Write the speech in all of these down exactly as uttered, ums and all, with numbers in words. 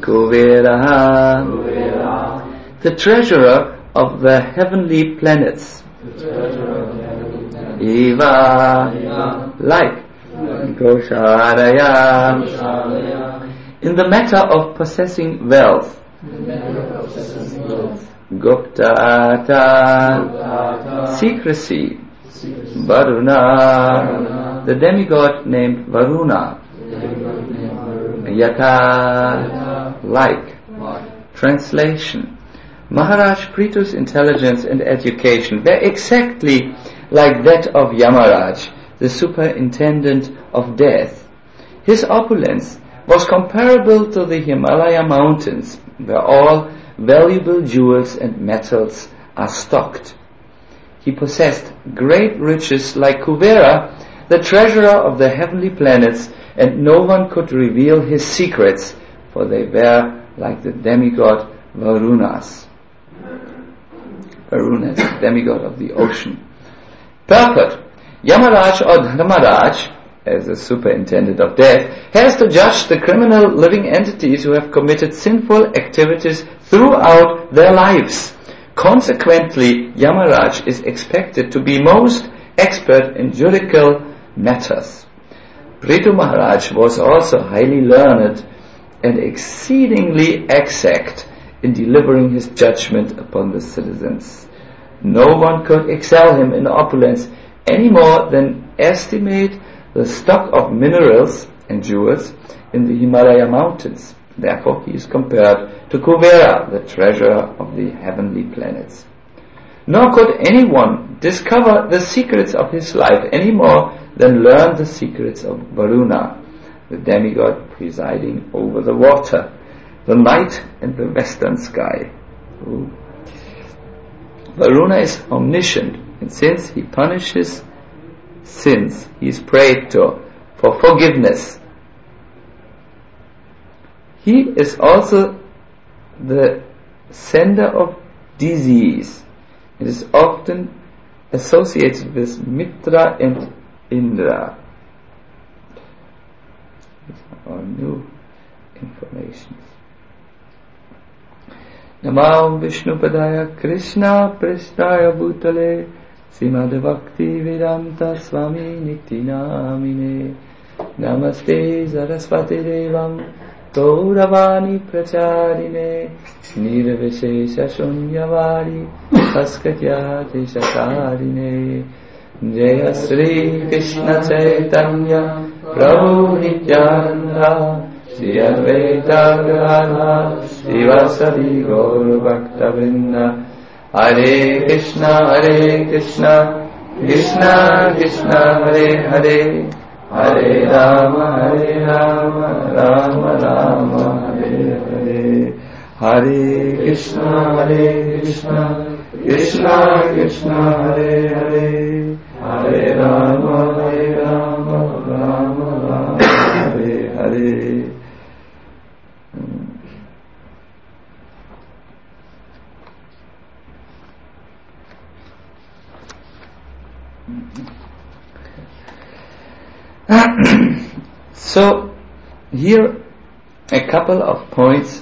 Kuvera, the treasurer of the heavenly planets. Eva, like Gosharaya, in the matter of possessing wealth. Guptata, secrecy. Varuna, the demigod named Varuna. Yata, like. Translation: Maharaj Prithu's intelligence and education were exactly like that of Yamaraj, the superintendent of death. His opulence was comparable to the Himalaya mountains, where all valuable jewels and metals are stocked. He possessed great riches like Kuvera, the treasurer of the heavenly planets, and no one could reveal his secrets, for they were like the demigod Varunas. Varuna is the demigod of the ocean. Purport: Yamaraj or Dharmaraj, as a superintendent of death, has to judge the criminal living entities who have committed sinful activities throughout their lives. Consequently, Yamaraj is expected to be most expert in judicial matters. Prithu Maharaj was also highly learned and exceedingly exact in delivering his judgment upon the citizens. No one could excel him in opulence any more than estimate the stock of minerals and jewels in the Himalaya mountains. Therefore, he is compared to Kuvera, the treasurer of the heavenly planets. Nor could anyone discover the secrets of his life any more than learn the secrets of Varuna, the demigod presiding over the water, the night and the western sky. Ooh. Varuna is omniscient, and since he punishes sins, he is prayed to for forgiveness. He is also the sender of disease. It is often associated with Mitra and Indra. These are all new information. Namam Vishnupadaya Krishna Prasthaya Bhutale Srimad Bhakti Vedanta Swami Nityanamine Namaste Saraswati Devam Gauravani Pracharine Nirvishesha Shunyavari Saskatyati Shakarine Jaya Sri Krishna Chaitanya Prabhu Nityananda Shri Advaita Gadadhara Srivasadi Gaur Bhakta Vrinda Hare Krishna Hare Krishna Krishna Krishna Hare Hare Hare Rama Hare Rama Rama Rama Hare Hare Hare Krishna Hare Krishna Krishna Krishna Hare Hare Hare Rama Hare Rama Rama Rama Hare Hare. So here a couple of points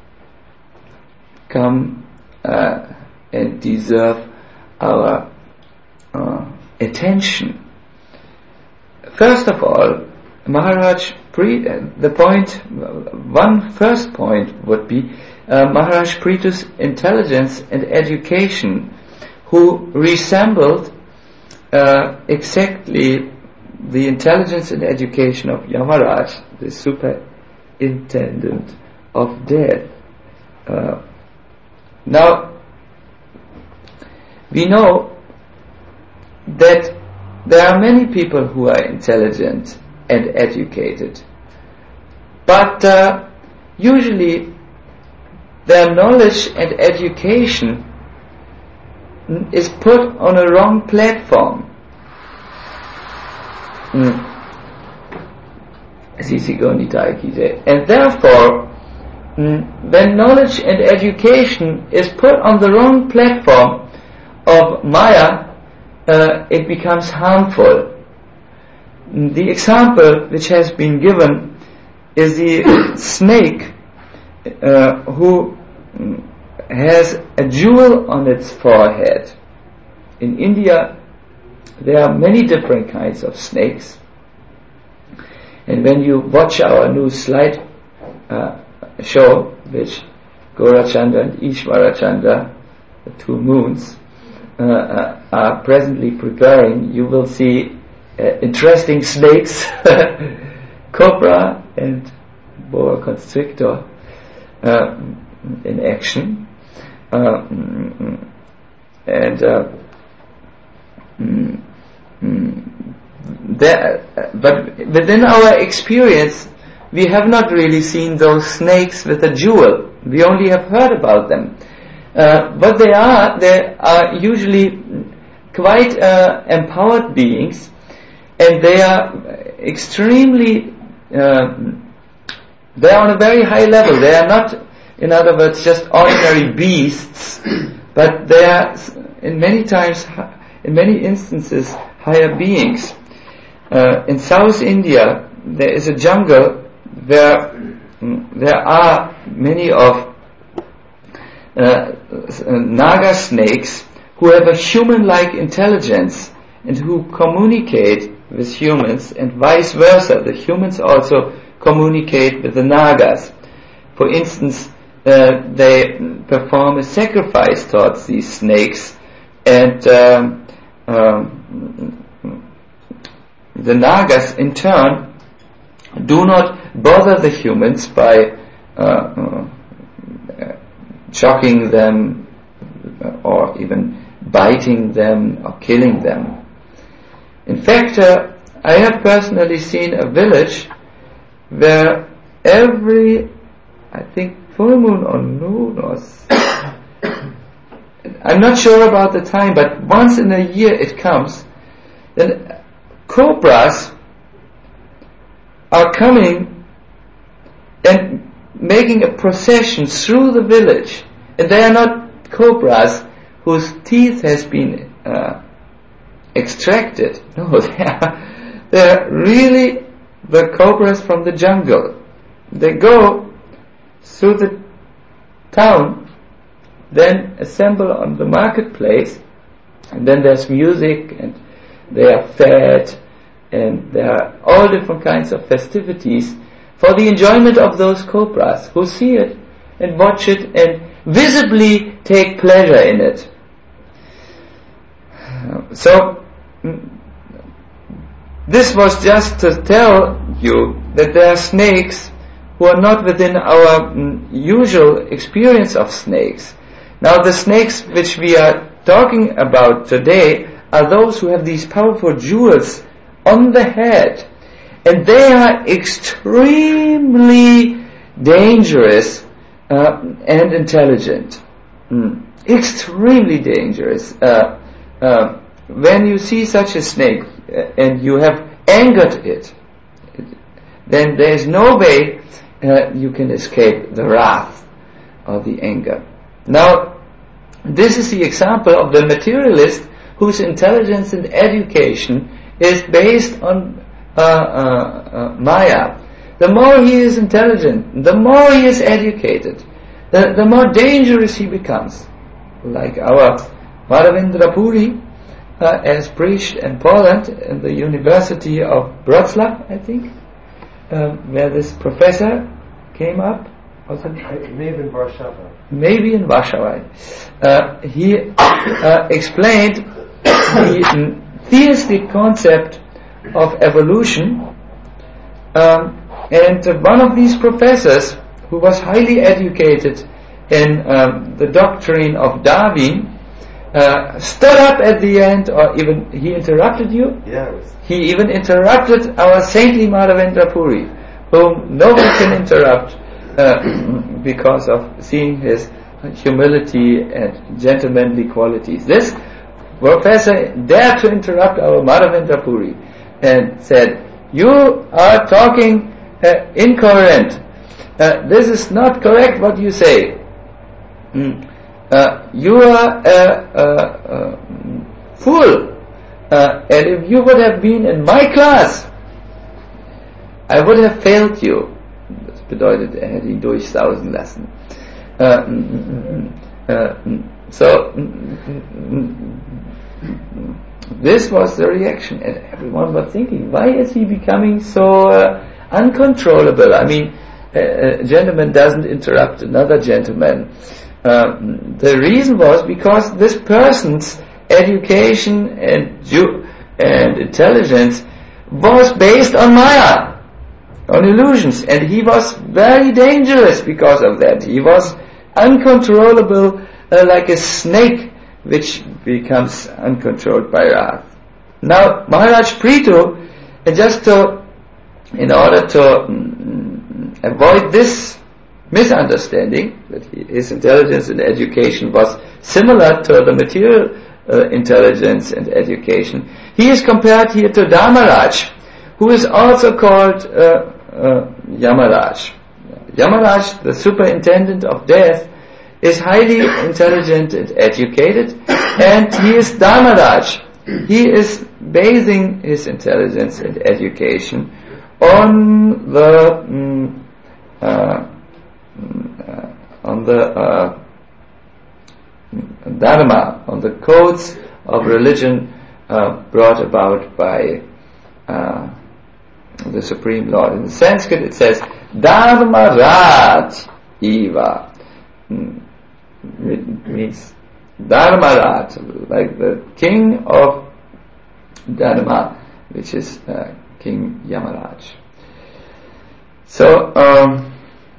come uh, and deserve our uh, attention. First of all, Maharaj Pre- the point, one first point would be uh, Maharaj Prithu's intelligence and education, who resembled uh, exactly the intelligence and education of Yamaraj, the superintendent of death. Uh, now, we know that there are many people who are intelligent and educated, but uh, usually their knowledge and education is put on a wrong platform. Mm. And therefore, mm, when knowledge and education is put on the wrong platform of Maya, uh, it becomes harmful. The example which has been given is the snake uh, who mm, has a jewel on its forehead. In India, there are many different kinds of snakes. And when you watch our new slide uh, show, which Gaurachandra and Ishwarachandra, the two moons, uh, uh, are presently preparing, you will see uh, interesting snakes, cobra and boa constrictor uh, in action. Uh, and uh, mm, mm, there, but within our experience, we have not really seen those snakes with a jewel. We only have heard about them. Uh, what they are, they are usually quite uh, empowered beings, and they are extremely, uh, they are on a very high level. They are not, in other words, just ordinary beasts, but they are, in many times, in many instances, higher beings. Uh, in South India, there is a jungle where mm, there are many of uh, Naga snakes who have a human-like intelligence and who communicate with humans, and vice versa. The humans also communicate with the Nagas. For instance, uh, they perform a sacrifice towards these snakes, and um, um, the Nagas in turn do not bother the humans by uh, uh, shocking them or even biting them or killing them. In fact, uh, I have personally seen a village where every, I think, full moon or noon or I'm not sure about the time, but once in a year it comes, then cobras are coming and making a procession through the village, and they are not cobras whose teeth has been uh, extracted. No, they are, they are really the cobras from the jungle. They go through the town, then assemble on the marketplace, and then there's music, and they are fed, and there are all different kinds of festivities for the enjoyment of those cobras who see it and watch it and visibly take pleasure in it. So, this was just to tell you that there are snakes who are not within our mm, usual experience of snakes. Now, the snakes which we are talking about today are those who have these powerful jewels on the head, and they are extremely dangerous uh, and intelligent. Mm. Extremely dangerous. Uh, uh, when you see such a snake uh, and you have angered it, then there is no way uh, you can escape the wrath of the anger. Now, this is the example of the materialist whose intelligence and education is based on uh, uh, uh, Maya. The more he is intelligent, the more he is educated, the, the more dangerous he becomes. Like our Madhavendra Puri uh, has preached in Poland, in the University of Wrocław, I think, um, where this professor came up. Was it? Maybe in Warsaw. Maybe in Warsaw. Uh, he uh, explained the theistic concept of evolution, um, and uh, one of these professors, who was highly educated in um, the doctrine of Darwin, uh, stood up at the end, or even he interrupted you. Yes. He even interrupted our saintly Madhavendra Puri, whom no one can interrupt uh, because of seeing his humility and gentlemanly qualities. This professor dared to interrupt our Madhavendra Puri and said, "You are talking uh, incoherent. Uh, this is not correct what you say. Mm. Uh, you are a uh, uh, uh, fool. Uh, and if you would have been in my class, I would have failed you." bedeutet, er hätte ihn durchsausen lassen. Uh, uh, so this was the reaction, and everyone was thinking, why is he becoming so uh, uncontrollable? I mean, a, a gentleman doesn't interrupt another gentleman. Uh, the reason was because this person's education and ju- and intelligence was based on Maya, on illusions, and he was very dangerous because of that. He was uncontrollable, uh, like a snake which becomes uncontrolled by wrath. Now Maharaj Prithu, uh, just to, in order to um, avoid this misunderstanding that he, his intelligence and education was similar to the material uh, intelligence and education, he is compared here to Dharmaraj, who is also called uh, uh, Yamaraj. Yamaraj, the superintendent of death, is highly intelligent and educated, and he is Dharmaraj. He is basing his intelligence and education on the mm, uh, uh, on the uh, dharma, on the codes of religion uh, brought about by uh, the Supreme Lord. In Sanskrit it says Dharma Raj Eva. Mm. It means Dharma Raj, like the king of Dharma, which is uh, King Yamaraj. So um,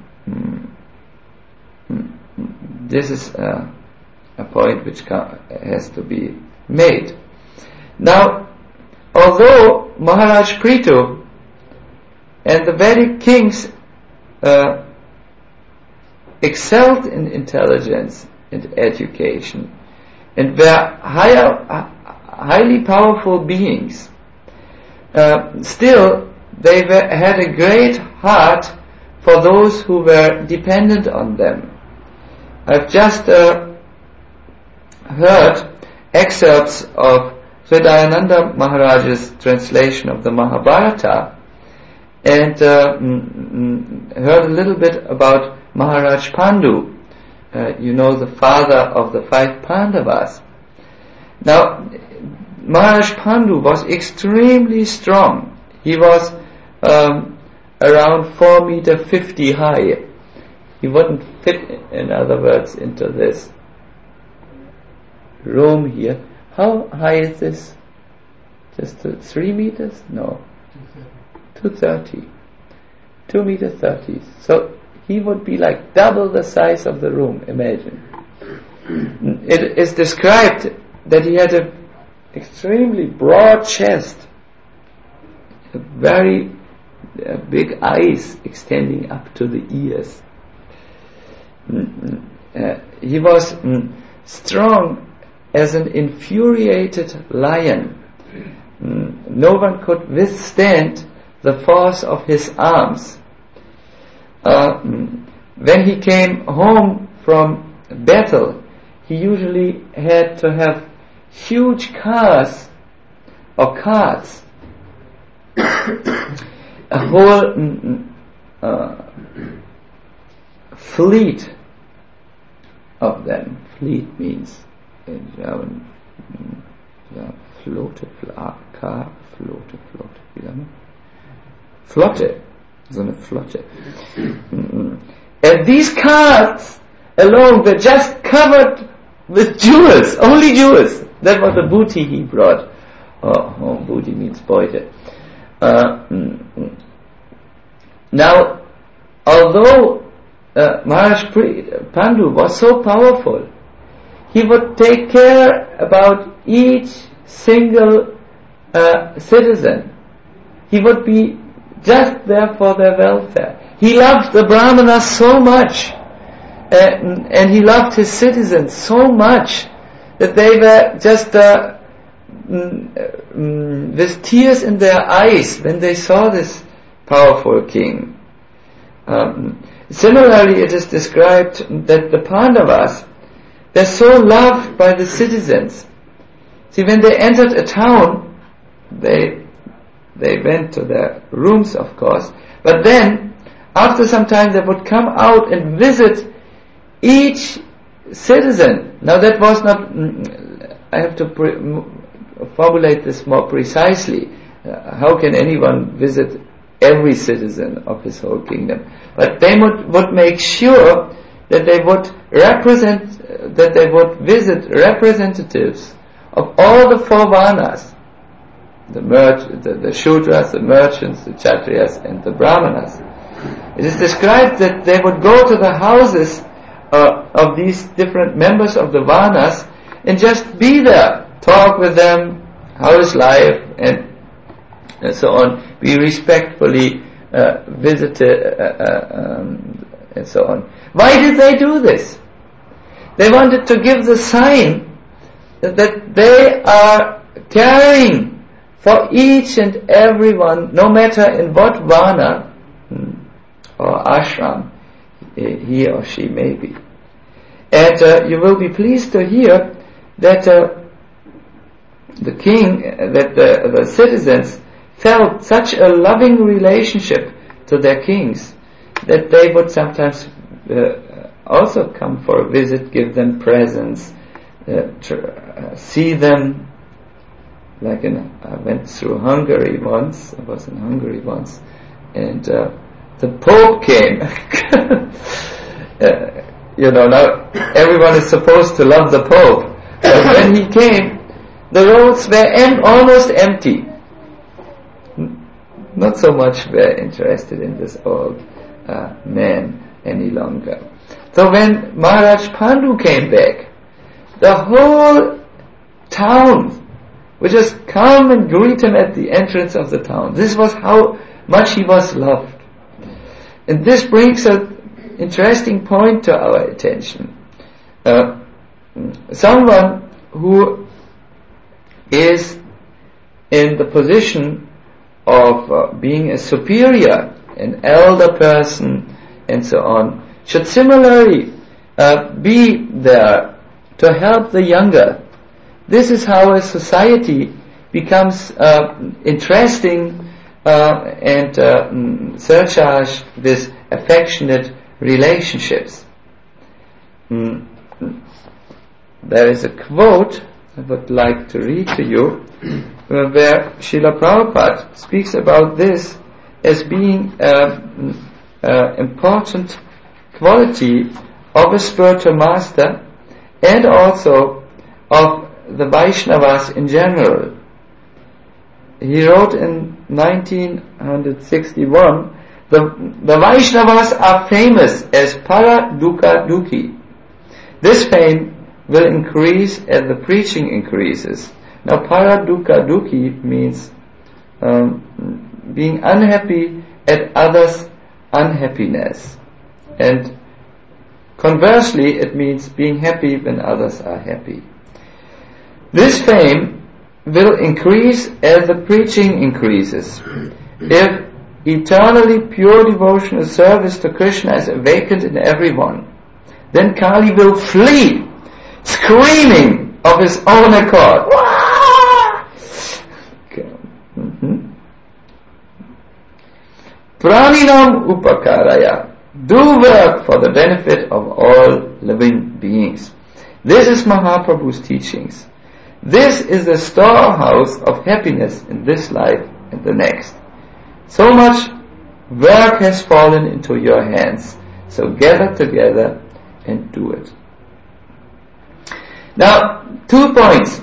this is uh, a point which has to be made. Now, although Maharaj Prithu and the Vedic kings uh, excelled in intelligence and education and were higher, highly powerful beings, uh, still they were, had a great heart for those who were dependent on them. I've just uh, heard excerpts of Hridayananda Maharaj's translation of the Mahabharata, and uh, mm, heard a little bit about Maharaj Pandu, uh, you know, the father of the five Pandavas. Now, Maharaj Pandu was extremely strong. He was um, around four meter fifty high. He wouldn't fit, in other words, into this room here. How high is this? Just uh, three meters? No. Two thirty. Two meter thirty. So he would be like double the size of the room, imagine. It is described that he had a extremely broad chest, a very uh, big eyes extending up to the ears. Mm, uh, he was mm, strong as an infuriated lion. Mm, no one could withstand the force of his arms. Uh, when he came home from battle, he usually had to have huge cars or carts, a whole mm, uh, fleet of them. Fleet means in German, ja, Flotte, Car, Flotte, Flotte, wie lange? Flotte, so eine Flotte. And these carts alone were just covered with jewels, only jewels. That was the booty he brought. Oh, oh booty means Beute. Uh, now, although uh, Maharaj Pandu was so powerful, he would take care about each single uh, citizen. He would be just there for their welfare. He loved the Brahmanas so much, uh, and he loved his citizens so much that they were just uh, mm, mm, with tears in their eyes when they saw this powerful king. Um, similarly, it is described that the Pandavas, they're so loved by the citizens. See, when they entered a town, they they went to their rooms, of course, but then after some time they would come out and visit each citizen. Now that was not, I have to pre- formulate this more precisely. Uh, how can anyone visit every citizen of his whole kingdom? But they would, would make sure that they would represent, uh, that they would visit representatives of all the four varnas, the, merch- the, the Shudras, the merchants, the Kshatriyas, and the Brahmanas. It is described that they would go to the houses uh, of these different members of the varnas and just be there, talk with them, how is life, and, and so on, be respectfully uh, visited, uh, uh, um, and so on. Why did they do this? They wanted to give the sign that, that they are caring for each and every one, no matter in what varna or ashram he or she may be. And uh, you will be pleased to hear that uh, the king, uh, that the, the citizens felt such a loving relationship to their kings that they would sometimes uh, also come for a visit, give them presents, uh, tr- uh, see them. Like in, I went through Hungary once, I was in Hungary once, and uh, the Pope came. uh, you know, now everyone is supposed to love the Pope, but when he came, the roads were em- almost empty. Not so much were interested in this old uh, man any longer. So when Maharaj Pandu came back, the whole town would just come and greet him at the entrance of the town. This was how much he was loved. And this brings an interesting point to our attention. Uh, someone who is in the position of uh, being a superior, an elder person, and so on, should similarly uh, be there to help the younger. This is how a society becomes uh, interesting uh, and uh, mm, surcharged with affectionate relationships. Mm. There is a quote I would like to read to you uh, where Srila Prabhupada speaks about this as being an uh, important quality of a spiritual master and also of the Vaishnavas in general. He wrote in nineteen sixty-one, the, the Vaishnavas are famous as Para Dukkha Dukhi. This fame will increase as the preaching increases. Now Para Dukkha Dukhi means um, being unhappy at others' unhappiness. And conversely, it means being happy when others are happy. This fame will increase as the preaching increases. If eternally pure devotional service to Krishna is awakened in everyone, then Kali will flee, screaming of his own accord. Mm-hmm. Praninam upakaraya. Do work for the benefit of all living beings. This is Mahaprabhu's teachings. This is the storehouse of happiness in this life and the next. So much work has fallen into your hands, so gather together and do it. Now, two points.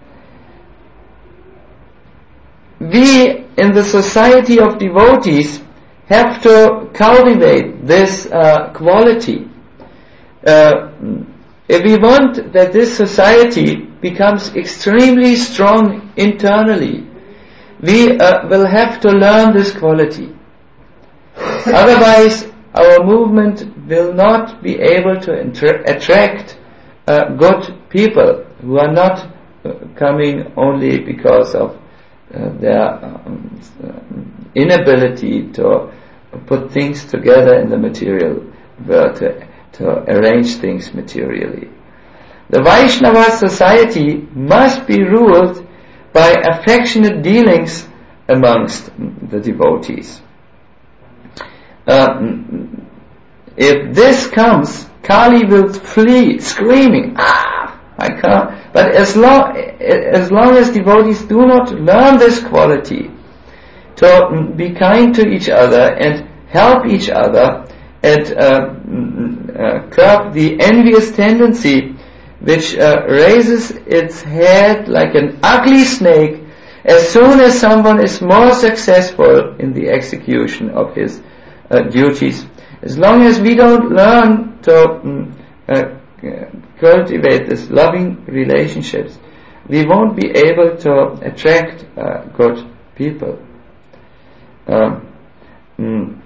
We in the society of devotees have to cultivate this uh, quality. Uh, if we want that this society becomes extremely strong internally, we uh, will have to learn this quality. Otherwise, our movement will not be able to intra- attract uh, good people who are not uh, coming only because of uh, their um, inability to put things together in the material world, to, to arrange things materially. The Vaishnava society must be ruled by affectionate dealings amongst the devotees. Uh, if this comes, Kali will flee, screaming, ah, I can't. But as long, as long as devotees do not learn this quality, to be kind to each other and help each other, and uh, uh, curb the envious tendency which uh, raises its head like an ugly snake as soon as someone is more successful in the execution of his uh, duties. As long as we don't learn to um, uh, cultivate these loving relationships, we won't be able to attract uh, good people. Uh, mm,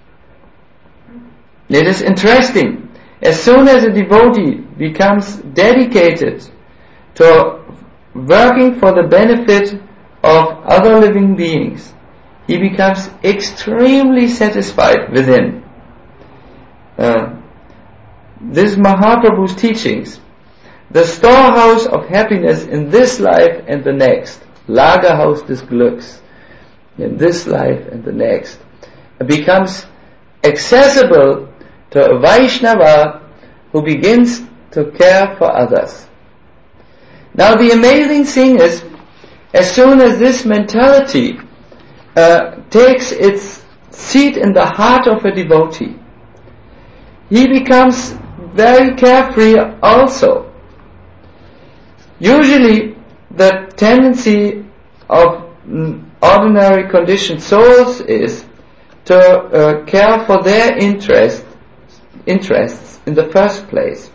It is interesting. As soon as a devotee becomes dedicated to working for the benefit of other living beings, he becomes extremely satisfied within. Uh, this is Mahaprabhu's teachings. The storehouse of happiness in this life and the next, Lagerhaus des Glücks, in this life and the next, becomes accessible to a Vaishnava who begins to care for others. Now the amazing thing is, as soon as this mentality uh, takes its seat in the heart of a devotee, he becomes very carefree also. Usually the tendency of mm, ordinary conditioned souls is to uh, care for their interest, interests in the first place.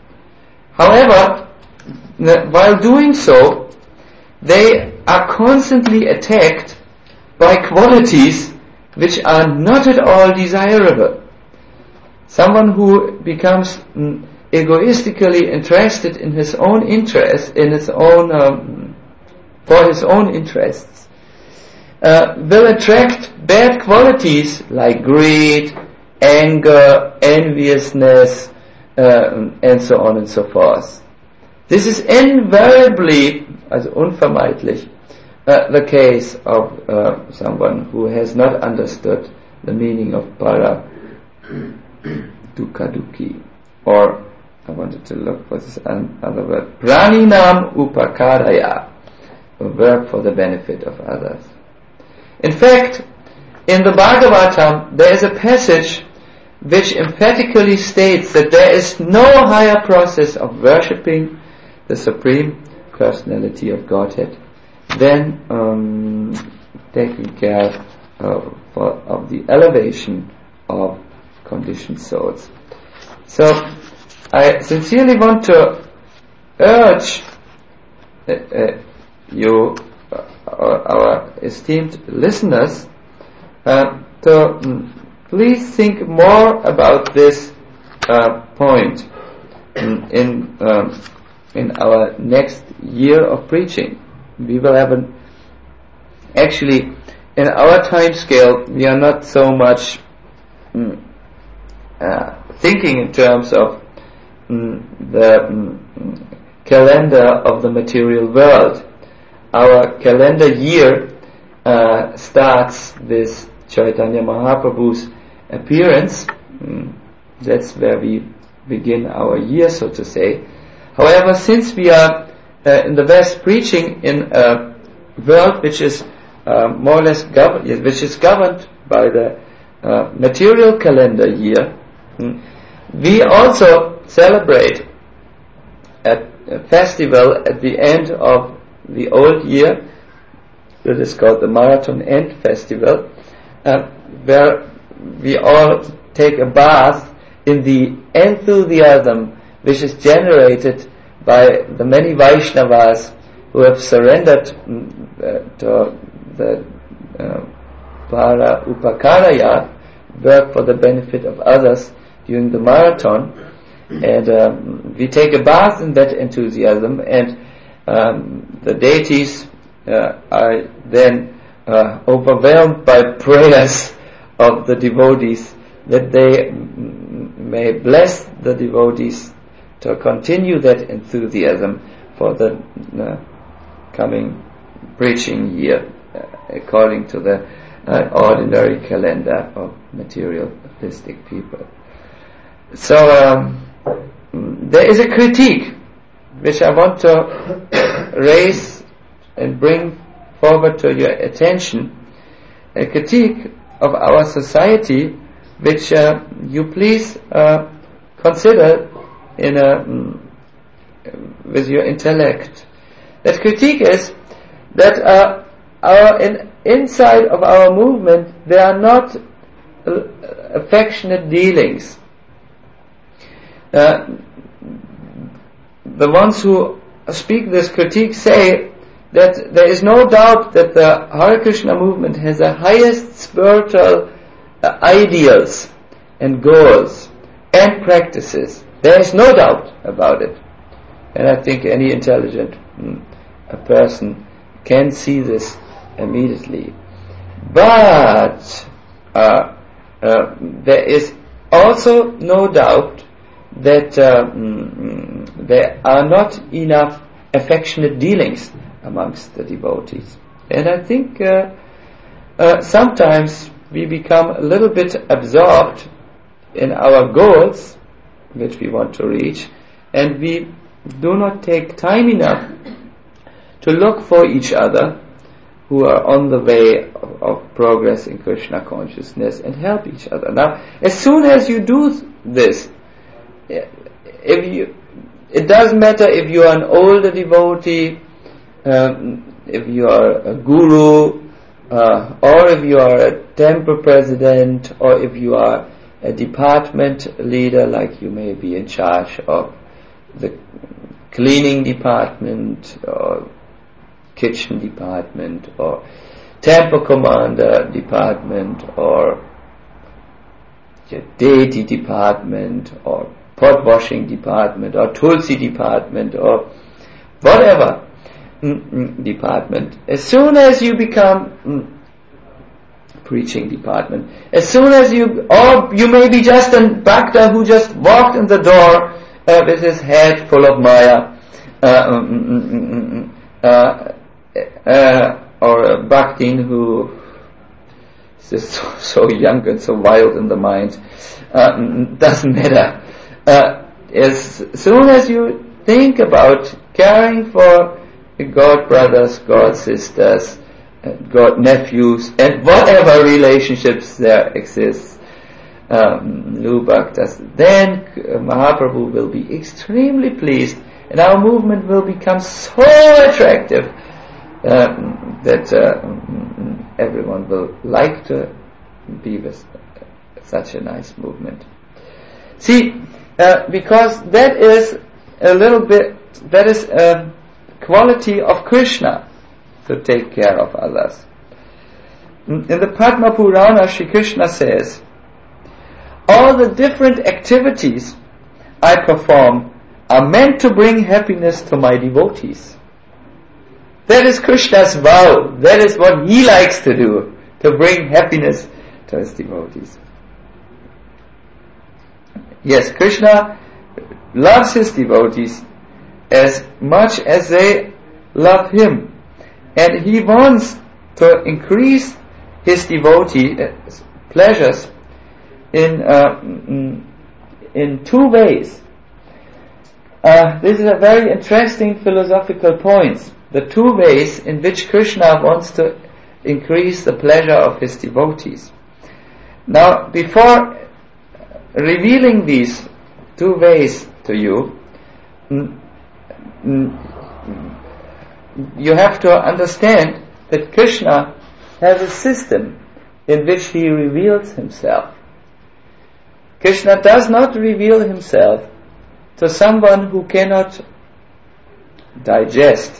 However, while doing so, they are constantly attacked by qualities which are not at all desirable. Someone who becomes mm, egoistically interested in his own interest, in his own, um, for his own interests, uh, will attract bad qualities like greed, anger, enviousness, uh, and so on and so forth. This is invariably, also unvermeidlich, uh, the case of uh, someone who has not understood the meaning of para dukkha-dukkhi, or I wanted to look for this other word, praninam upakaraya, work for the benefit of others. In fact, in the Bhagavatam, there is a passage which emphatically states that there is no higher process of worshipping the Supreme Personality of Godhead than um, taking care of, for, of the elevation of conditioned souls. So, I sincerely want to urge uh, uh, you, uh, our, our esteemed listeners, uh, to um, please think more about this uh, point in in, um, in our next year of preaching. We will have an actually in our time scale. We are not so much um, uh, thinking in terms of um, the um, calendar of the material world. Our calendar year uh, starts with Chaitanya Mahaprabhu's appearance. Mm, that's where we begin our year, so to say. However, since we are uh, in the West preaching in a world which is uh, more or less governed, which is governed by the uh, material calendar year, mm, we also celebrate a, a festival at the end of the old year that is called the Marathon End Festival, uh, where we all take a bath in the enthusiasm which is generated by the many Vaishnavas who have surrendered uh, to the uh, para upakaraya, work for the benefit of others during the marathon, and um, we take a bath in that enthusiasm, and um, the deities uh, are then uh, overwhelmed by prayers of the devotees that they m- may bless the devotees to continue that enthusiasm for the uh, coming preaching year, uh, according to the uh, ordinary calendar of materialistic people. So um, there is a critique which I want to raise and bring forward to your attention, a critique of our society which uh, you please uh, consider in a, um, with your intellect. That critique is that uh, our in, inside of our movement there are not uh, affectionate dealings. Uh, the ones who speak this critique say that there is no doubt that the Hare Krishna movement has the highest spiritual uh, ideals and goals and practices. There is no doubt about it. And I think any intelligent mm, a person can see this immediately. But uh, uh, there is also no doubt that uh, mm, there are not enough affectionate dealings amongst the devotees. And I think uh, uh, sometimes we become a little bit absorbed in our goals which we want to reach, and we do not take time enough to look for each other who are on the way of, of progress in Krishna consciousness and help each other. Now, as soon as you do this, if you, it doesn't matter if you are an older devotee, um, if you are a guru, uh, or if you are a temple president, or if you are a department leader, like you may be in charge of the cleaning department, or kitchen department, or temple commander department, or deity department, or pot washing department, or tulsi department, or whatever mm, mm, department. As soon as you become mm, preaching department, as soon as you, or you may be just a bhakta who just walked in the door uh, with his head full of maya, uh, mm, mm, mm, mm, uh, uh, or a bhaktin who is just so, so young and so wild in the mind, uh, doesn't matter. Uh, as soon as you think about caring for god brothers, god sisters, god nephews, and whatever relationships there exist, um, Bhaktas, then Mahaprabhu will be extremely pleased, and our movement will become so attractive uh, that uh, everyone will like to be with such a nice movement. See, uh, because that is a little bit, that is a quality of Krishna, to take care of others. In the Padma Purana, Shri Krishna says, all the different activities I perform are meant to bring happiness to my devotees. That is Krishna's vow. That is what he likes to do, to bring happiness to his devotees. Yes, Krishna loves his devotees as much as they love him. And he wants to increase his devotee pleasures in uh, in two ways. Uh, this is a very interesting philosophical point. The two ways in which Krishna wants to increase the pleasure of his devotees. Now, before revealing these two ways to you, mm, mm, you have to understand that Krishna has a system in which he reveals himself. Krishna does not reveal himself to someone who cannot digest,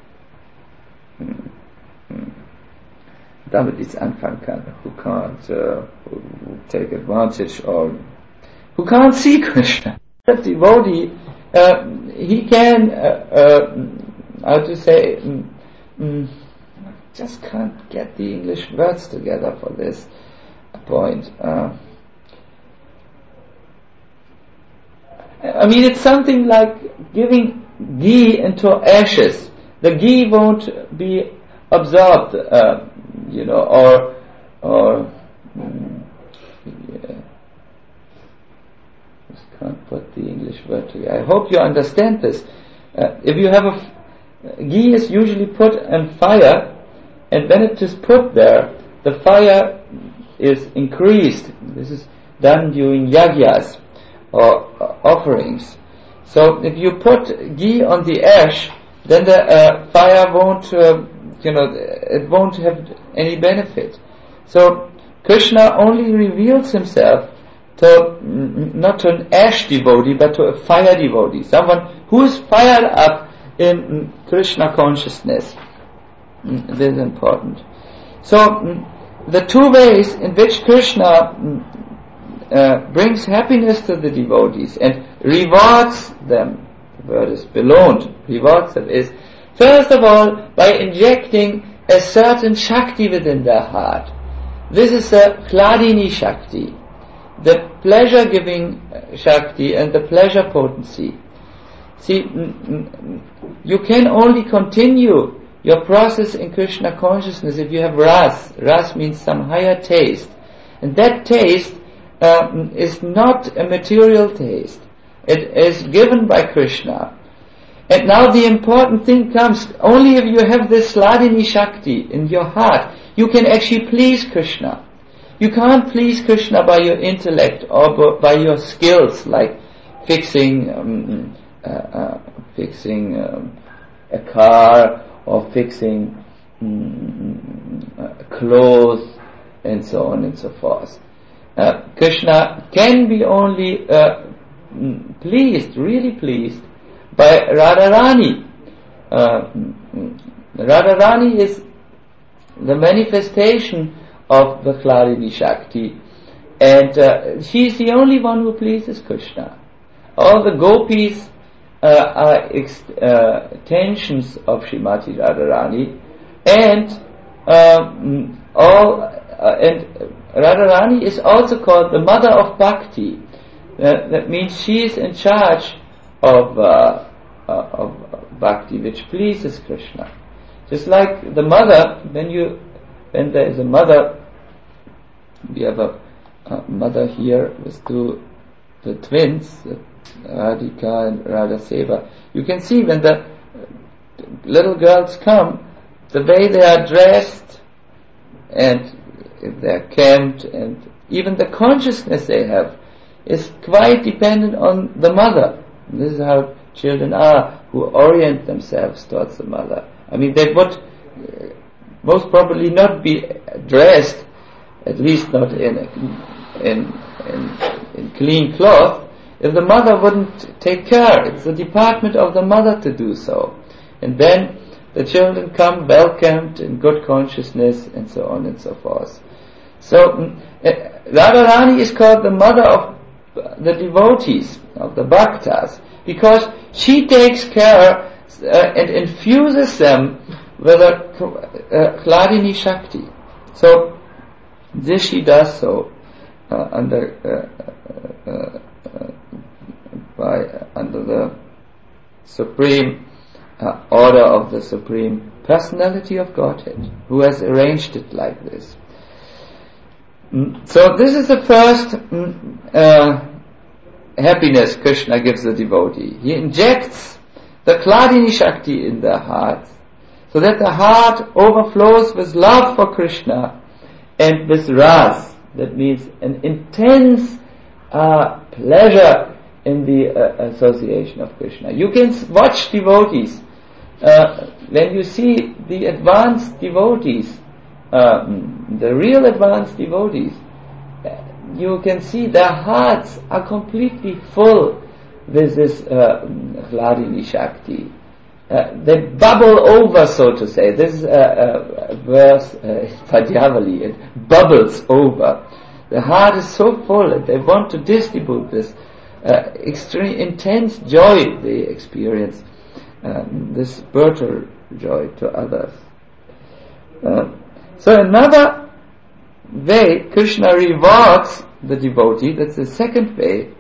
damit nichts anfangen kann, who can't uh, take advantage, or who can't see Krishna. That devotee, uh, he can, uh, uh, how to say, mm, mm, I just can't get the English words together for this point. Uh, I mean, it's something like giving ghee into ashes. The ghee won't be absorbed, uh, you know, or or mm, yeah, just can't put the English word to you. I hope you understand this. Uh, if you have a f- ghee is usually put on fire, and when it is put there, the fire is increased. This is done during yagyas or uh, offerings. So if you put ghee on the ash, then the uh, fire won't, uh, you know, it won't have any benefit. So Krishna only reveals himself to n- not to an ash devotee, but to a fire devotee, someone who is fired up in mm, Krishna consciousness. Mm, this is important. So mm, the two ways in which Krishna mm, uh, brings happiness to the devotees and rewards them, the word is belohnt, rewards them, is first of all by injecting a certain Shakti within their heart. This is the Hladini Shakti, the pleasure-giving Shakti and the pleasure potency. See, you can only continue your process in Krishna consciousness if you have ras. Ras means some higher taste. And that taste um, is not a material taste. It is given by Krishna. And now the important thing comes, only if you have this Hladini Shakti in your heart, you can actually please Krishna. You can't please Krishna by your intellect or by your skills, like fixing um, uh, uh, fixing um, a car or fixing um, uh, clothes and so on and so forth. Uh, Krishna can be only uh, pleased, really pleased, by Radharani. Uh, Radharani is the manifestation of the Hladini Shakti, and uh, she is the only one who pleases Krishna. All the gopis uh, are ex- uh, extensions of Srimati Radharani, and um, all uh, and Radharani is also called the mother of bhakti. Uh, that means she is in charge of uh, uh, of bhakti, which pleases Krishna. Just like the mother, when you when there is a mother, we have a, a mother here with two the twins, Radhika and Radhaseva. You can see when the little girls come, the way they are dressed, and they are kempt, and even the consciousness they have is quite dependent on the mother. And this is how children are, who orient themselves towards the mother. I mean, they would uh, most probably not be dressed, at least not in a, in, in in clean cloth, if the mother wouldn't take care. It's the department of the mother to do so. And then the children come welcomed in good consciousness, and so on and so forth. So uh, Radharani is called the mother of the devotees, of the bhaktas, because she takes care uh, and infuses them with a uh, Hladini Shakti. So this she does so uh, under uh, uh, uh, by uh, under the supreme uh, order of the Supreme Personality of Godhead, who has arranged it like this. Mm. So this is the first mm, uh, happiness Krishna gives the devotee. He injects the Hladini Shakti in their hearts, so that the heart overflows with love for Krishna and with ras. That means an intense uh, pleasure in the uh, association of Krishna. You can watch devotees. Uh, when you see the advanced devotees, uh, the real advanced devotees, you can see their hearts are completely full with this uh, Hladini Shakti. Uh, they bubble over, so to say. This is a, a, a verse, uh, Padyavali, it bubbles over. The heart is so full that they want to distribute this uh, extreme, intense joy they experience, um, this spiritual joy to others. Uh, so another way Krishna rewards the devotee, that's the second way,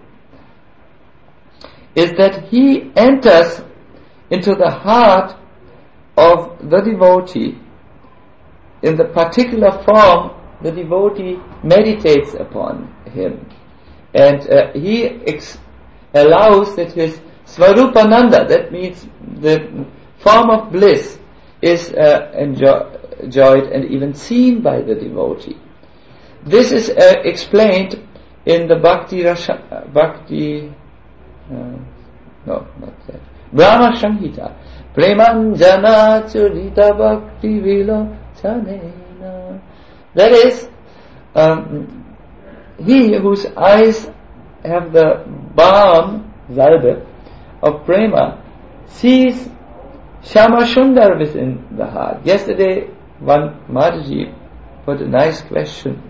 is that he enters into the heart of the devotee in the particular form the devotee meditates upon him. And uh, he ex- allows that his Svarupananda, that means the form of bliss, is uh, enjoy- enjoyed and even seen by the devotee. This is uh, explained in the Bhakti Rasha, uh, Bhakti, uh, no, not that, Brahma Samhita. Premanjana Churita Bhakti Vilochanena. That is, um, he whose eyes have the balm, Zalbe, of Prema, sees Shama Sundar within the heart. Yesterday, one Mataji put a nice question.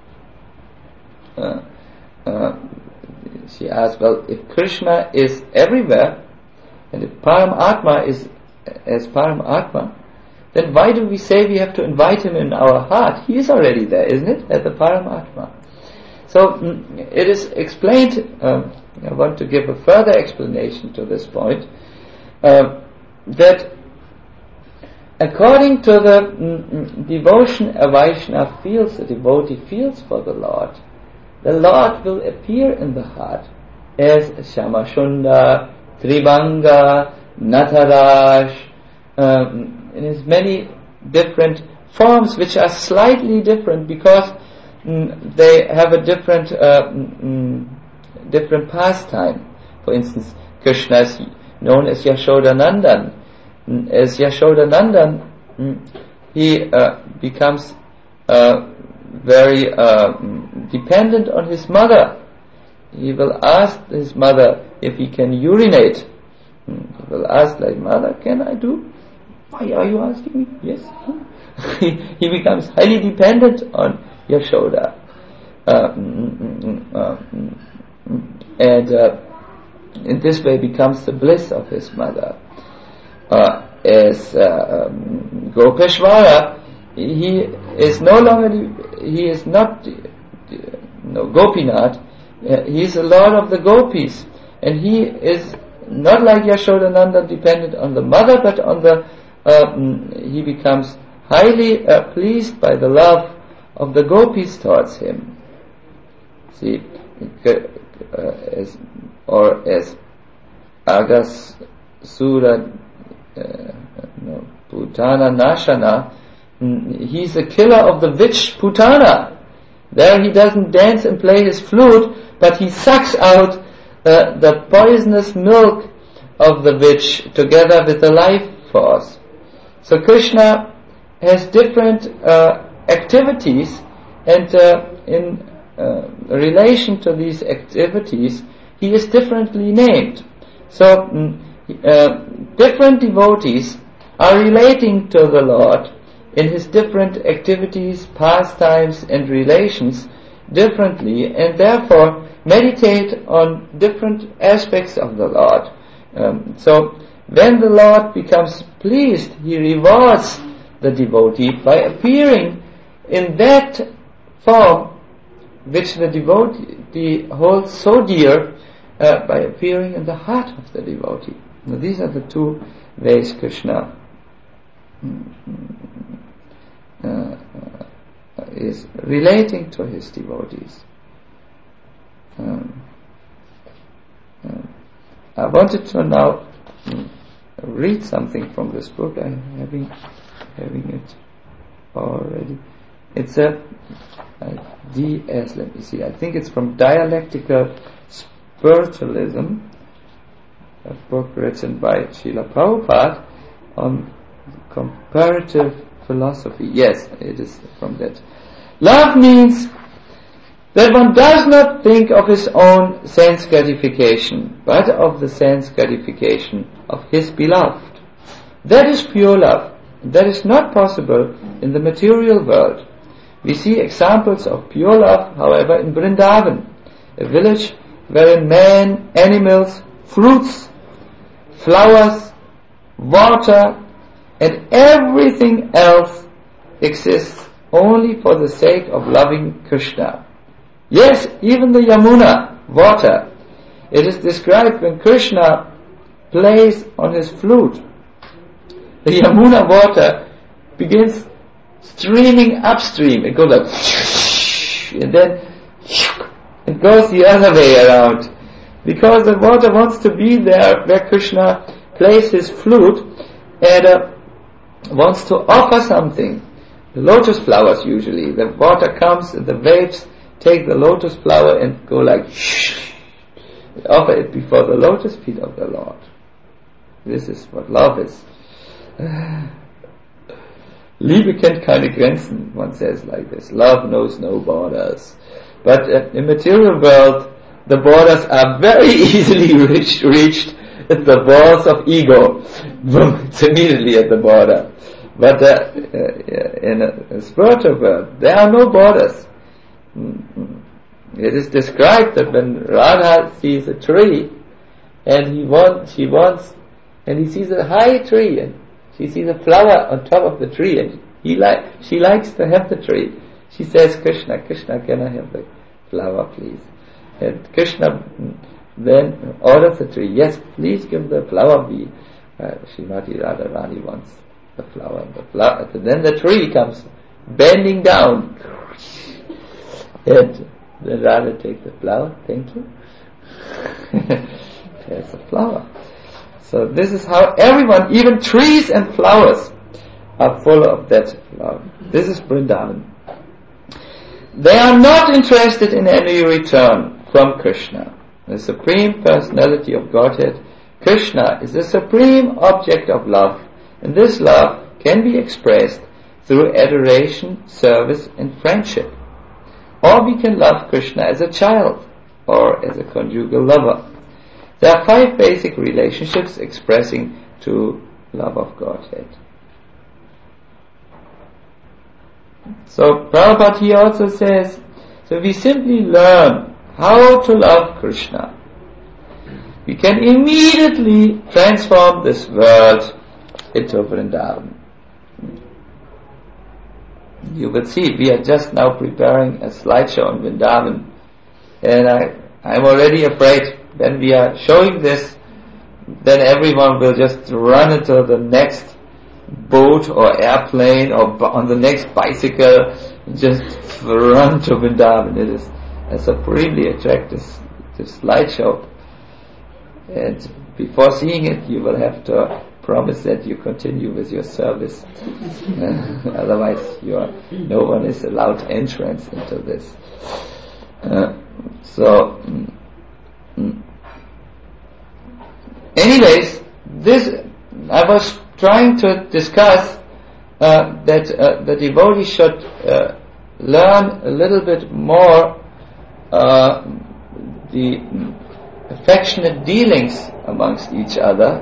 Uh, uh, she asked, well, if Krishna is everywhere, and if Paramatma is as Paramatma, then why do we say we have to invite him in our heart? He is already there, isn't it? As the Paramatma. So mm, it is explained, um, I want to give a further explanation to this point, uh, that according to the mm, devotion a Vaishnava feels, a devotee feels for the Lord, the Lord will appear in the heart as Shamashunda, Tribanga, Nataraj, um, in his many different forms which are slightly different because mm, they have a different uh, mm, different pastime. For instance, Krishna is known as Yashodanandan. Mm, as Yashodanandan, mm, he uh, becomes uh, very uh, dependent on his mother. He will ask his mother if he can urinate. He will ask, like, mother, can I do? Why are you asking me? Yes. he, he becomes highly dependent on Yashoda. Uh, uh, and uh, in this way becomes the bliss of his mother. Uh, as uh, um, Gopeshwara, he is no longer, he is not, no, Gopinath, uh, he is the lord of the gopis, and he is not like Yashodananda dependent on the mother, but on the, uh, he becomes highly uh, pleased by the love of the gopis towards him. See, uh, as, or as Agasura, uh, no, Putana Nashana, he's a killer of the witch Putana. There he doesn't dance and play his flute, but he sucks out uh, the poisonous milk of the witch together with the life force. So Krishna has different uh, activities, and uh, in uh, relation to these activities, he is differently named. So mm, uh, different devotees are relating to the Lord in his different activities, pastimes and relations differently, and therefore meditate on different aspects of the Lord. Um, so when the Lord becomes pleased, he rewards the devotee by appearing in that form which the devotee holds so dear, uh, by appearing in the heart of the devotee. Now these are the two ways Krishna uh, uh, is relating to his devotees. Um, uh, I wanted to now um, read something from this book. I'm having having it already. It's a, a D S. Let me see. I think it's from Dialectical Spiritualism, a book written by Srila Prabhupada on comparative philosophy. Yes, it is from that. Love means that one does not think of his own sense gratification, but of the sense gratification of his beloved. That is pure love. That is not possible in the material world. We see examples of pure love, however, in Vrindavan, a village wherein men, animals, fruits, flowers, water, and everything else exists only for the sake of loving Krishna. Yes, even the Yamuna, water. It is described when Krishna plays on his flute. The Yamuna water begins streaming upstream. It goes like, and then it goes the other way around. Because the water wants to be there where Krishna plays his flute and uh, wants to offer something. The lotus flowers usually. The water comes and the waves take the lotus flower and go like shh. They offer it before the lotus feet of the Lord. This is what love is. Liebe kennt keine Grenzen, one says like this. Love knows no borders. But uh, in material world, the borders are very easily reached, reached at the walls of ego. Boom, it's immediately at the border. But uh, uh, in a, a spiritual world, there are no borders. Mm-hmm. It is described that when Radha sees a tree, and he wants, she wants, and he sees a high tree, and she sees a flower on top of the tree, and he like, she likes to have the tree. She says, Krishna, Krishna, can I have the flower, please? And Krishna then orders the tree, yes, please give the flower be. Uh, Srimati Radharani wants the flower. The flower. Then the tree comes bending down. And then Radha takes the flower, thank you. There's the flower. So this is how everyone, even trees and flowers, are full of that love. This is Vrindavan. They are not interested in any return from Krishna, the Supreme Personality of Godhead. Krishna is the supreme object of love, and this love can be expressed through adoration, service, and friendship. Or we can love Krishna as a child, or as a conjugal lover. There are five basic relationships expressing to love of Godhead. So Prabhupada here also says, so we simply learn how to love Krishna. We can immediately transform this world into Vrindavan. You will see, we are just now preparing a slideshow on Vrindavan, and I, I'm already afraid when we are showing this, then everyone will just run into the next boat or airplane or on the next bicycle, just run to Vrindavan. It is a supremely attractive slideshow, and before seeing it you will have to promise that you continue with your service. Uh, otherwise you are, no one is allowed entrance into this. Uh, so mm, mm. anyways, this I was trying to discuss uh, that uh, the devotee should uh, learn a little bit more uh, the affectionate dealings amongst each other,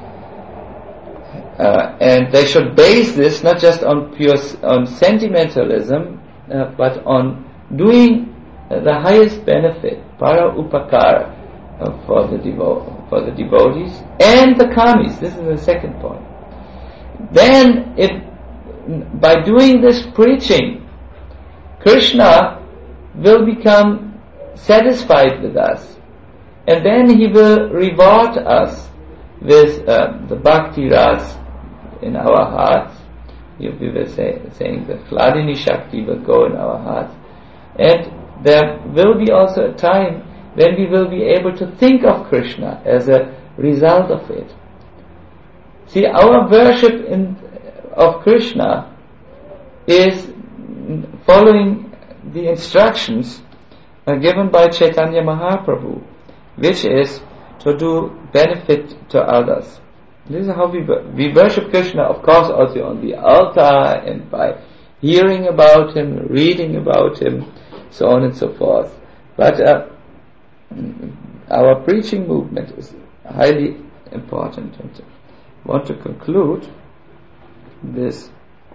uh, and they should base this not just on pure on sentimentalism, uh, but on doing uh, the highest benefit, para upakara, uh, for the devo- for the devotees and the kamis. This is the second point. Then, if by doing this preaching, Krishna will become satisfied with us, and then he will reward us with uh, the bhakti ras in our hearts. We were say, saying the Hladini Shakti will go in our hearts, and there will be also a time when we will be able to think of Krishna as a result of it. See, our worship in, of Krishna is following the instructions uh, given by Chaitanya Mahaprabhu, which is to do benefit to others. This is how we we worship Krishna, of course, also on the altar and by hearing about him, reading about him, so on and so forth. But uh, our preaching movement is highly important. And I want to conclude this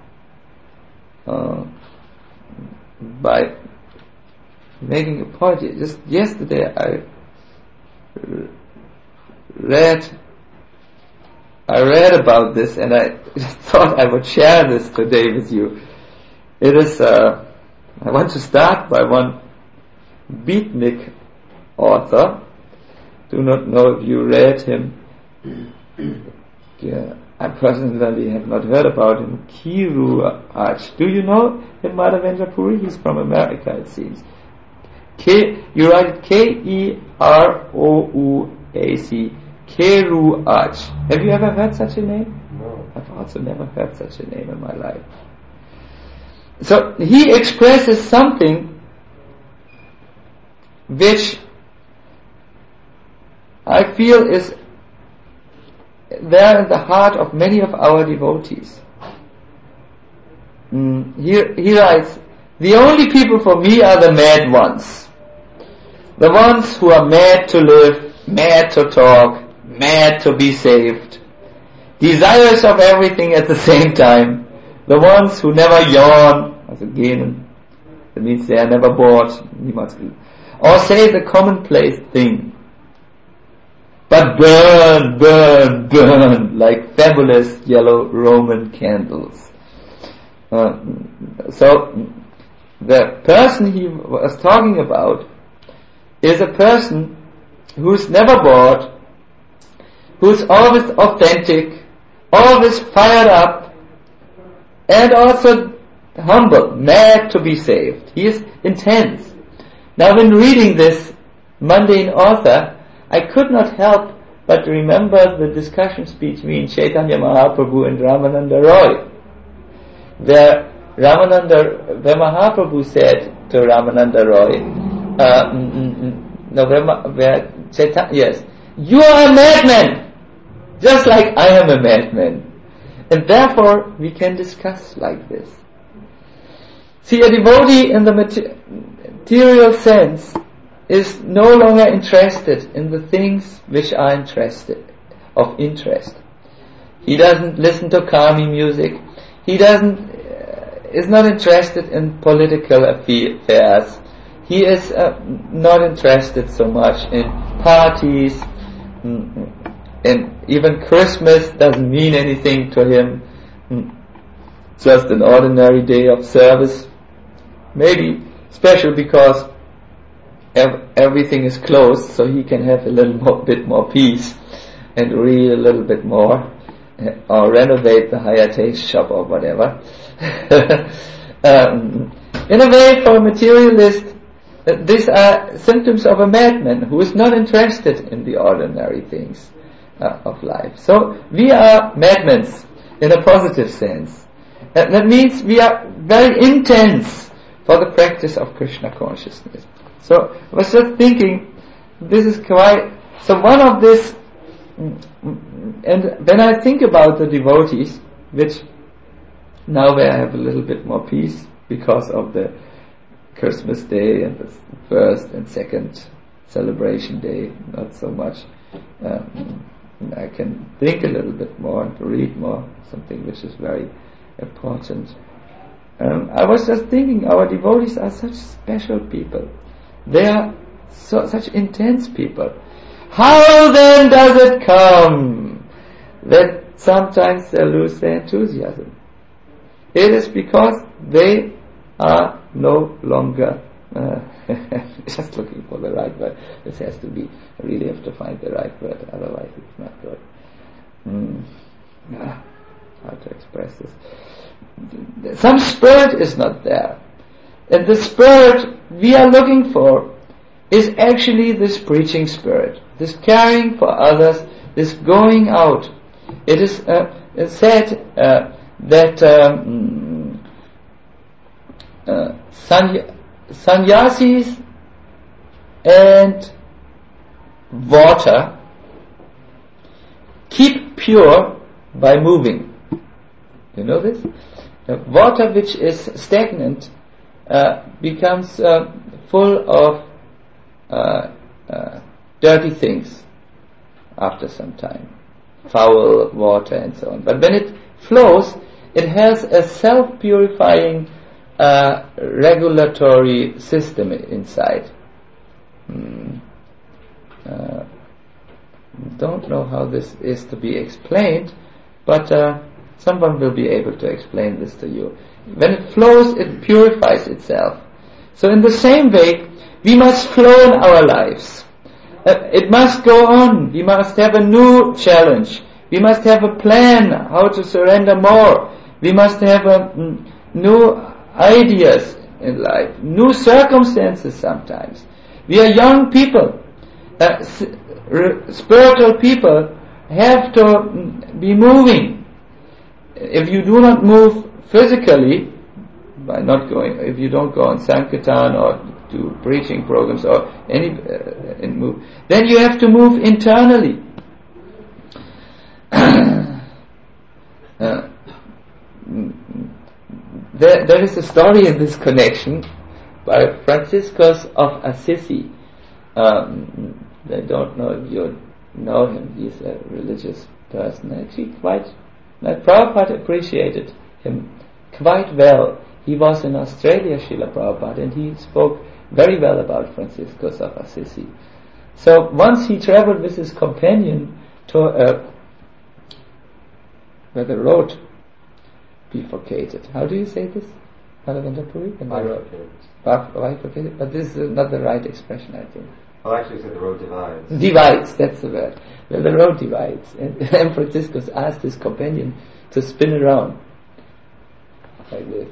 uh, by making a point. Just yesterday I read I read about this, and I thought I would share this today with you. It is uh, I want to start by one beatnik author. Do not know if you read him. Yeah. I personally have not heard about him. Kerouac. Do you know him, Madhavendra Puri? He's from America, it seems. K, you write it K E R O U A C. Kerouac. Have you ever heard such a name? No. I've also never heard such a name in my life. So he expresses something which I feel is there in the heart of many of our devotees. Mm, he, he writes, the only people for me are the mad ones. The ones who are mad to live, mad to talk, mad to be saved, desirous of everything at the same time. The ones who never yawn, also gähnen, that means they are never bored, niemals, or say the commonplace thing, but burn, burn, burn like fabulous yellow Roman candles. Uh, so the person he was talking about is a person who's never bored, who's always authentic, always fired up, and also humble, mad to be saved. He is intense. Now when reading this mundane author, I could not help but remember the discussions between Chaitanya Mahaprabhu and Ramananda Roy, where Ramananda, where Mahaprabhu said to Ramananda Roy, uh, no, where, where Chaitanya, yes, you are a madman, just like I am a madman, and therefore we can discuss like this. See, a devotee in the material sense is no longer interested in the things which are interested of interest. He doesn't listen to Kami music. He doesn't uh, is not interested in political affairs. He is uh, not interested so much in parties, mm, and even Christmas doesn't mean anything to him. Mm, just an ordinary day of service, maybe special because ev- everything is closed, so he can have a little more, bit more peace and read a little bit more, or renovate the higher taste shop or whatever. um, in a way, for a materialist, uh, these are symptoms of a madman who is not interested in the ordinary things uh, of life. So we are madmen in a positive sense. Uh, that means we are very intense for the practice of Krishna consciousness. So I was just thinking, this is quite, so one of this, and when I think about the devotees, which now where I have a little bit more peace because of the Christmas day and the first and second celebration day, not so much, um, I can think a little bit more and read more, something which is very important. Um, I was just thinking, our devotees are such special people. They are so, such intense people. How then does it come that sometimes they lose their enthusiasm? It is because they are no longer uh, just looking for the right word. This has to be, I really have to find the right word, otherwise it's not good. Mm. Ah, how to express this? Some spirit is not there. And the spirit we are looking for is actually this preaching spirit, this caring for others, this going out. It is uh, said uh, that um, uh, sanny- sannyasis and water keep pure by moving. You know this? Uh, water which is stagnant uh, becomes uh, full of uh, uh, dirty things after some time, foul water and so on. But when it flows, it has a self-purifying uh, regulatory system inside. Hmm. Uh, don't know how this is to be explained, but uh, someone will be able to explain this to you. When it flows, it purifies itself. So in the same way, we must flow in our lives. Uh, it must go on. We must have a new challenge We must have a plan how to surrender more. We must have a, mm, new ideas in life, new circumstances sometimes. We are young people. Uh, s- r- spiritual people have to mm, be moving. If you do not move physically, by not going, if you don't go on Sankirtan or do preaching programs or any uh, in move, then you have to move internally. uh, there, there is a story in this connection by Franciscus of Assisi. Um, I don't know if you know him. He's a religious person. Actually, quite. Uh, Prabhupada appreciated him quite well. He was in Australia, Srila Prabhupada, and he spoke very well about Franciscus of Assisi. So once he traveled with his companion to a, where the road bifurcated. How do you say this? Bifurcated. Bifurcated. But this is not the right expression, I think. Well, actually, said the road divides. Divides, that's the word. Well, the road divides. And, and Franciscus asked his companion to spin around. Like this.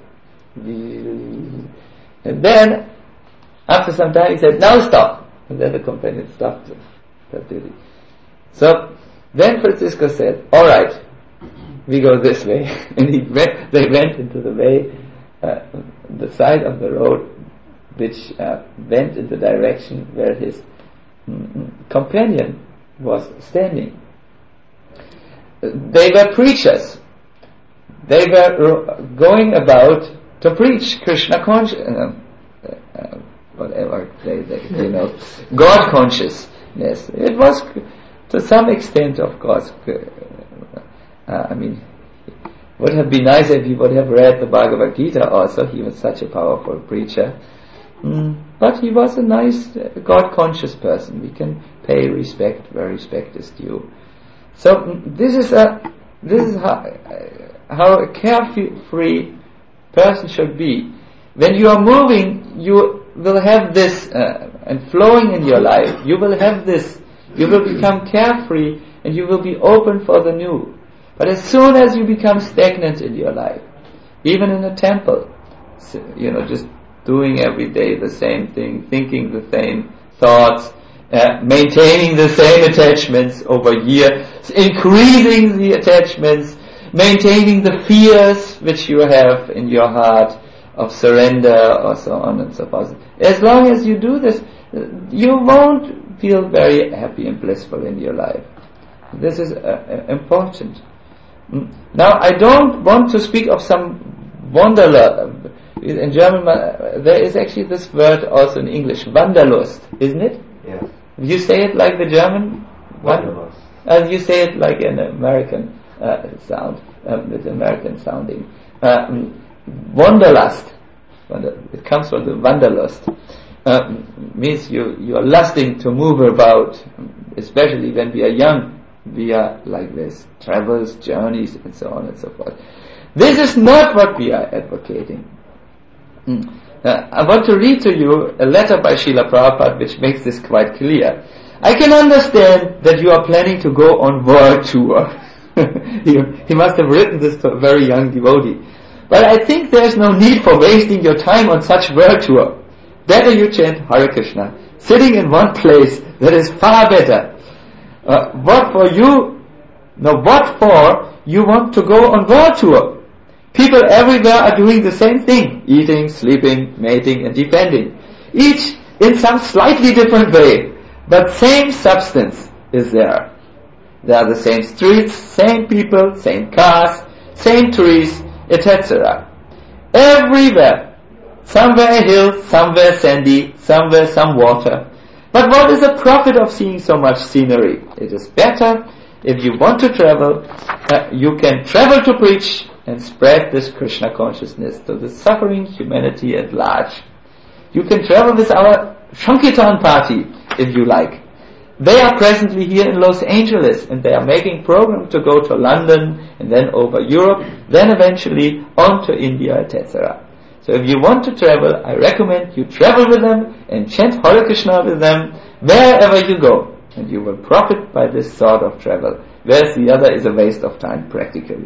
And then, after some time, he said, now stop. And then the companion stopped. So, then Franciscus said, alright, we go this way. And he went, they went into the way, uh, the side of the road, which uh, went in the direction where his mm, companion was standing. They were preachers. They were ro- going about to preach Krishna consciousness, uh, uh, whatever they, they, you know, God consciousness. It was to some extent, of course. Uh, I mean, it would have been nice if he would have read the Bhagavad Gita also. He was such a powerful preacher. Mm, but he was a nice, uh, God-conscious person. We can pay respect where respect is due. So mm, this is a this is how, uh, how a carefree person should be. When you are moving, you will have this, uh, and flowing in your life. You will have this. You will become carefree, and you will be open for the new. But as soon as you become stagnant in your life, even in a temple, you know, just doing every day the same thing, thinking the same thoughts, uh, maintaining the same attachments over years, increasing the attachments, maintaining the fears which you have in your heart of surrender or so on and so forth. As long as you do this, you won't feel very happy and blissful in your life. This is uh, important. Now, I don't want to speak of some wanderlust. In German, uh, there is actually this word also in English, Wanderlust, isn't it? Yes. You say it like the German? Wanderlust. Uh, you say it like an American uh, sound, uh, with American sounding. Uh, Wanderlust. It comes from the Wanderlust. Uh, means you, you are lusting to move about, especially when we are young. We are like this, travels, journeys, and so on and so forth. This is not what we are advocating. Mm. Uh, I want to read to you a letter by Srila Prabhupada which makes this quite clear. I can understand that you are planning to go on world tour. he, he must have written this to a very young devotee. But I think there is no need for wasting your time on such world tour. Better you chant Hare Krishna, sitting in one place. That is far better. Uh, what for you, no, what for you want to go on world tour? People everywhere are doing the same thing, eating, sleeping, mating and defending. Each in some slightly different way, but same substance is there. There are the same streets, same people, same cars, same trees, et cetera. Everywhere. Somewhere a hill, somewhere sandy, somewhere some water. But what is the profit of seeing so much scenery? It is better if you want to travel, uh, you can travel to preach and spread this Krishna consciousness to the suffering humanity at large. You can travel with our Sankirtan party if you like. They are presently here in Los Angeles and they are making program to go to London and then over Europe, then eventually on to India, et cetera. So if you want to travel, I recommend you travel with them and chant Hare Krishna with them wherever you go. and you will profit by this sort of travel, whereas the other is a waste of time practically.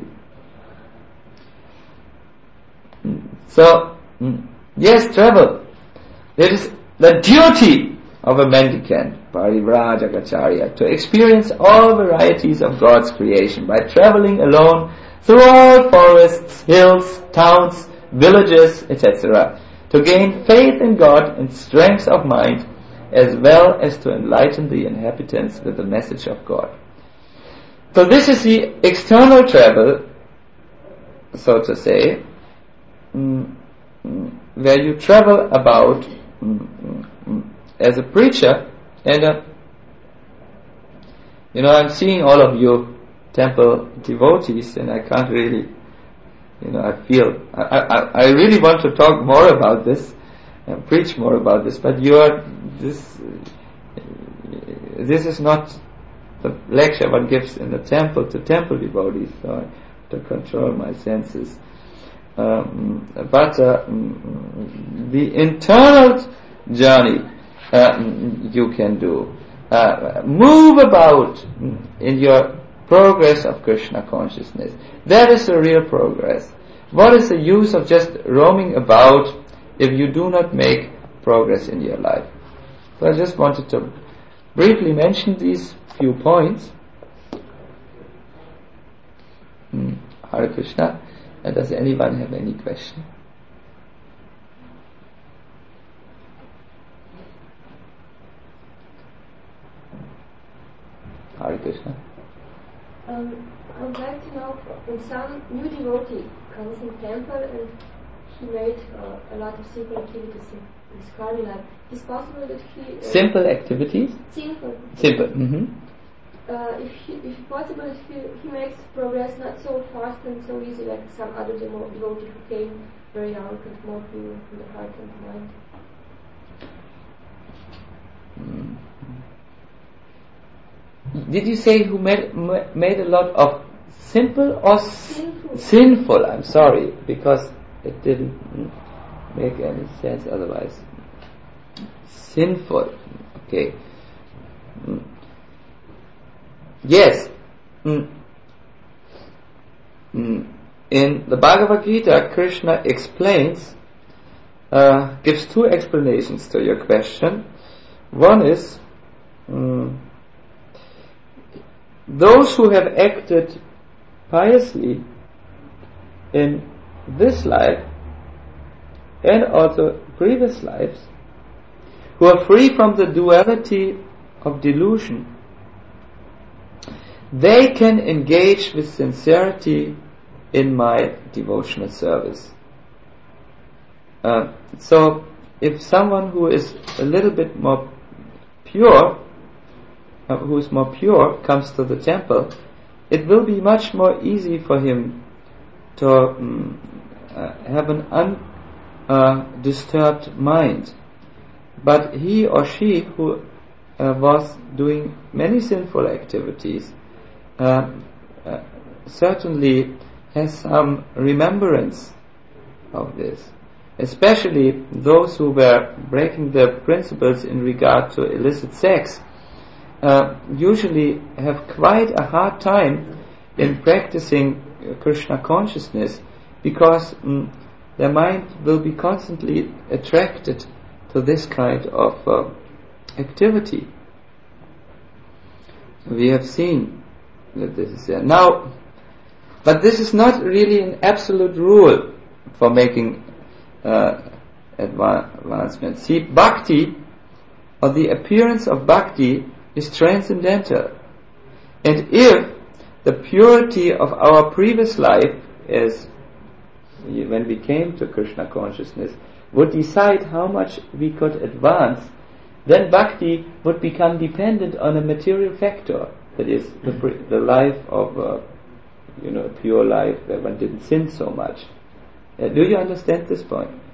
So, yes, travel. It is the duty of a mendicant, Parivrajagacharya, to experience all varieties of God's creation by traveling alone through all forests, hills, towns, villages, et cetera, to gain faith in God and strength of mind, as well as to enlighten the inhabitants with the message of God. So this is the external travel, so to say, mm, mm, where you travel about mm, mm, as a preacher, and uh, you know, I'm seeing all of you temple devotees, and I can't really, you know, I feel I, I, I really want to talk more about this and preach more about this, but you are this. This is not the lecture one gives in the temple to temple devotees, so I have to control my senses. Um, but uh, the internal journey uh, you can do. Uh, move about in your progress of Krishna consciousness. That is the real progress. What is the use of just roaming about if you do not make progress in your life? So I just wanted to briefly mention these few points. Hmm. Hare Krishna. Uh, does anyone have any question? Hare Krishna. Um, I would like to know, when some new devotee comes in temple and he made uh, a lot of simple activities in his karmi life, is it possible that he... Uh, simple activities? Simple. Simple, mm-hmm. Uh, if he, if possible, that he, he makes progress not so fast and so easy like some other demo- devotee who came very young and more pure from the heart and the mind. Mm. Did you say who made made a lot of simple or sinful? S- sinful? I'm sorry, because it didn't make any sense otherwise. Sinful. Okay. Mm. Yes. Mm. Mm. In the Bhagavad Gita, Krishna explains, uh, gives two explanations to your question. One is, mm, those who have acted piously in this life and also previous lives, who are free from the duality of delusion, they can engage with sincerity in my devotional service. Uh, so, if someone who is a little bit more pure, uh, who is more pure, comes to the temple, it will be much more easy for him to um, uh, have an undisturbed uh, mind. But he or she who uh, was doing many sinful activities uh, uh, certainly has some remembrance of this. Especially those who were breaking the principles in regard to illicit sex uh, usually have quite a hard time in practicing Krishna consciousness, because mm, their mind will be constantly attracted to this kind of uh, activity. We have seen that this is there. Now, but this is not really an absolute rule for making uh, advancement. See, bhakti, or the appearance of bhakti, is transcendental. And if the purity of our previous life, as when we came to Krishna consciousness, would decide how much we could advance, then bhakti would become dependent on a material factor, that is, the, the life of, uh, you know, pure life where one didn't sin so much. Uh, do you understand this point?